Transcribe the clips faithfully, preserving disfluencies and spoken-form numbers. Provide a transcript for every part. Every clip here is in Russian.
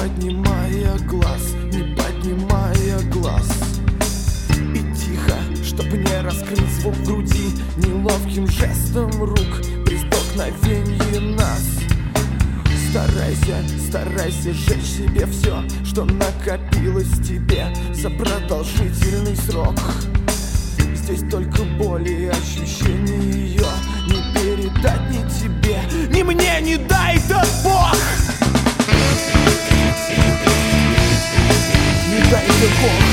поднимая глаз, не поднимая глаз. И тихо, чтоб не раскрыть звук в груди, неловким жестом рук при столкновении нас. Старайся, старайся сжечь себе все, что накопилось в тебе за продолжительный срок. Здесь только боль и ощущение ее не передать ни тебе, ни мне, не дай этот Бог. Не дай этот Бог.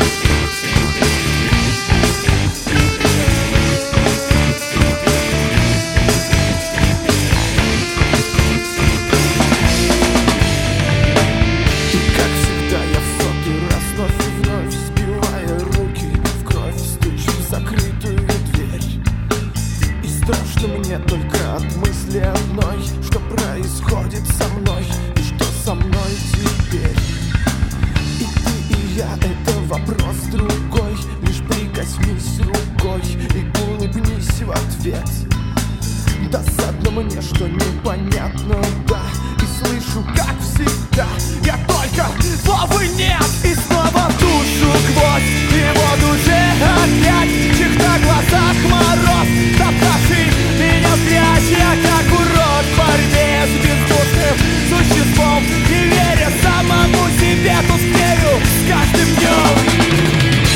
Мне только от мысли одной, что происходит со мной и что со мной теперь. И ты, и я — это вопрос другой. Лишь прикоснись рукой и улыбнись в ответ. Досадно мне, что непонятно, да. И слышу, как всегда, я только слова нет. И снова в душу гвоздь, и вот уже опять чихта в глазах мороз, топтавший меня в грязь. Я как урод в борьбе с бездушным существом, не веря самому себе, тускнею с каждым днем.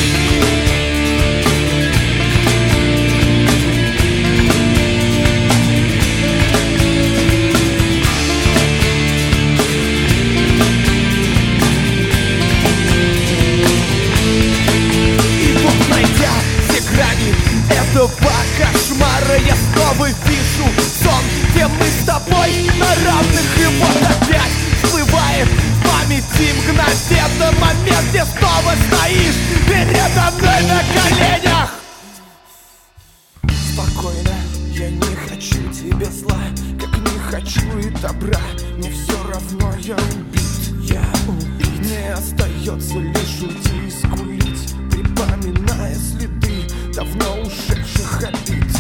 Этого кошмара я снова вижу сон, где мы с тобой на равных. И вот опять всплывает в памяти мгновенно момент, где снова стоишь передо мной на коленях. Спокойно, я не хочу тебе зла, как не хочу и добра. Мне все равно, я убит, я убит. Мне остается лишь уйти и скулить, припоминая следы давно ушедших обид.